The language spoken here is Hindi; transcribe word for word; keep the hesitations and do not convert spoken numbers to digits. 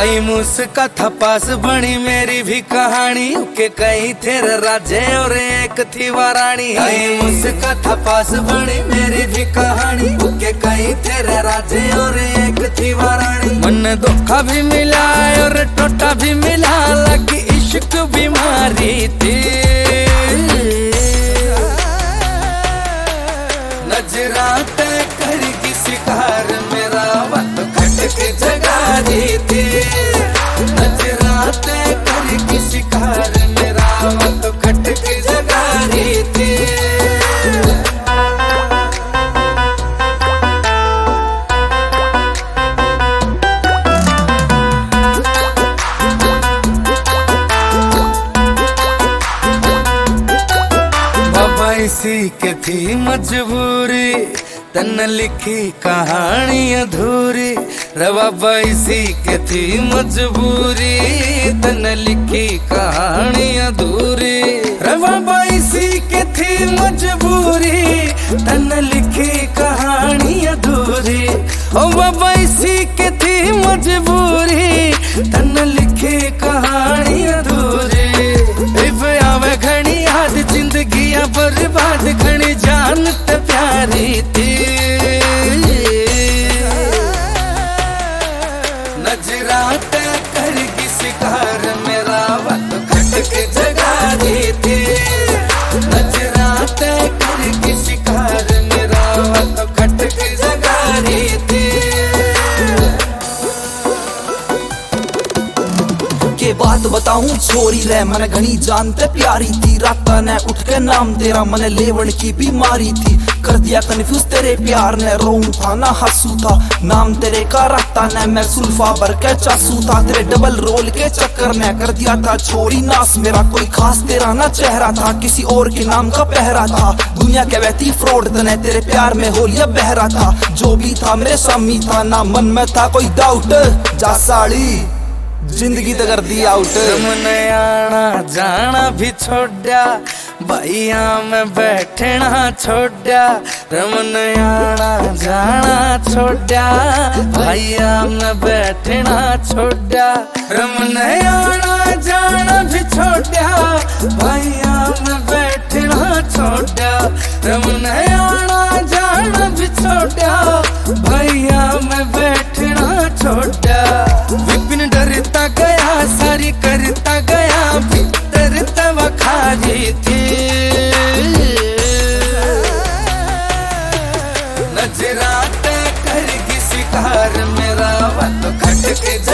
कहीं मुस्का थपास बनी मेरी भी कहानी के कहीं तेरे राजे और एक थी वारानी। कहीं मुस्का थपास बनी मेरी भी कहानी के कहीं तेरे राजे और एक थी वारानी। मन धोखा भी मिला और टोटा भी मिला, लगी इश्क बीमारी थी। नजराते करेगी शिकार मेरा वक्त खटके जगा दी थी। नजराते करेगी शिकार मेरा वक्त खटके जगा दी थी। बाबा इसी के थी मजबूरी, तन लिखी कहानी अधूरी। रे बाबा इसी के थी मजबूरी, तन लिखी कहानी अधूरी। रे बाबा इसी के थी मजबूरी, तन लिखी कहानी अधूरी। ओ बाबा इसी के थी मजबूरी, तन लिखी कहानी अधूरी। आवे घनी याद जिंदगी बर्बाद, घनी जान ते प्यारी थी। नजराते करेगी शिकार मेरा वक्त खटके जगा दी थी। नजराते करेगी शिकार मेरा वक्त खटके जगा दी थी। के बात बताऊं छोरी रे मन घनी जानते प्यारी थी। रात ने उठ के नाम तेरा मन लेवन की बीमारी थी। कर दिया कन्फ्यूज तेरे प्यार ने, रोऊं था ना हंसू था। नाम तेरे का रखता ने मैं सुल्फा भर के चासू था। तेरे डबल रोल के चक्कर ने कर दिया था छोरी नाश मेरा। कोई खास तेरा ना चेहरा था, किसी और के नाम का पहरा था। दुनिया के वैती फ्रॉड तने तेरे प्यार में होलिया बहरा था। जो भी था मेरे सामी था, ना मन में था कोई डाउट। जा साड़ी जिंदगी तो कर दी आउट। तुमने आना जाना भी छोड़ा, भैया में बैठना छोड़ा। रमन आना जाना छोड़ा, भैया में बैठना छोड़ा। रमन आना जाना भी छोड़ा, भैया में बैठना छोड़ा। रमन आना जाना भी छोड़ा, भैया में बैठना छोड़ा। विपिन डरता गया सारी करता गया, भीतर तवखारी थी। नजराते करेगी शिकार मेरा वक्त खटके